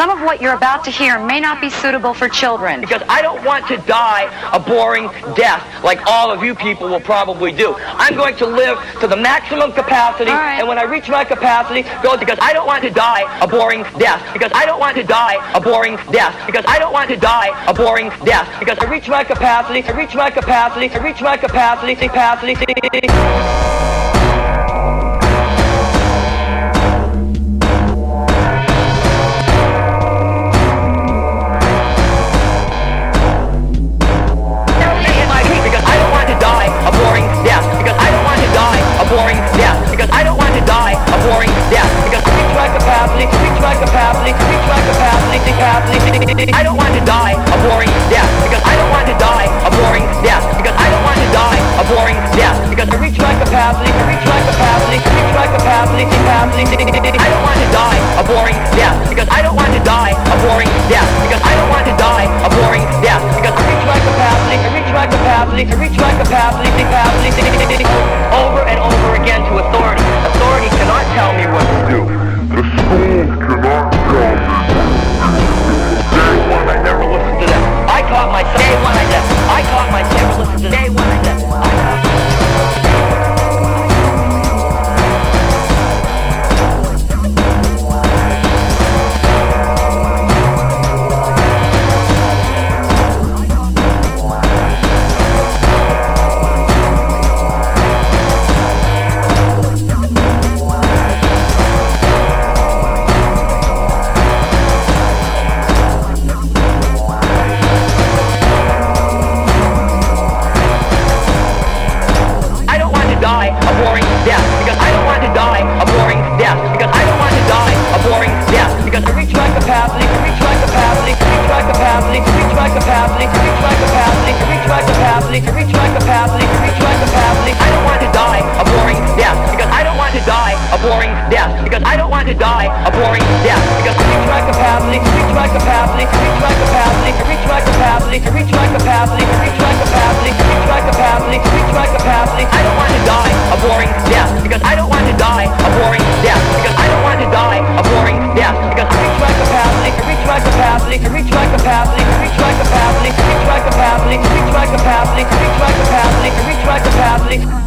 Some of what you're about to hear may not be suitable for children. Because I don't want to die a boring death like all of you people will probably do. I'm going to live to the maximum capacity, and when I reach my capacity, go, because I don't want to die a boring death. Because I don't want to die a boring death. Because I don't want to die a boring death. Because I reach my capacity, I reach my capacity, I reach my capacity, capacity. Boring death, because I don't want to die a boring death, because I reach my capacity, reach my capacity, reach my capacity, capacity. I don't want to die a boring death, because I don't want to die a boring death, because I don't want to die a boring death, because I reach my capacity, reach my capacity, reach my capacity, capacity. I don't want to die a boring death, because I don't want to die a boring death, because I don't want to die a boring death, because I reach my capacity, I reach my capacity, I reach my capacity, capacity. Over and over again to authority. Authority cannot tell me what to do. The schools cannot tell me what to do. Day one, I never listened to them. I taught myself. Day one, I taught myself. Never listened to them. Day one, I taught capacity.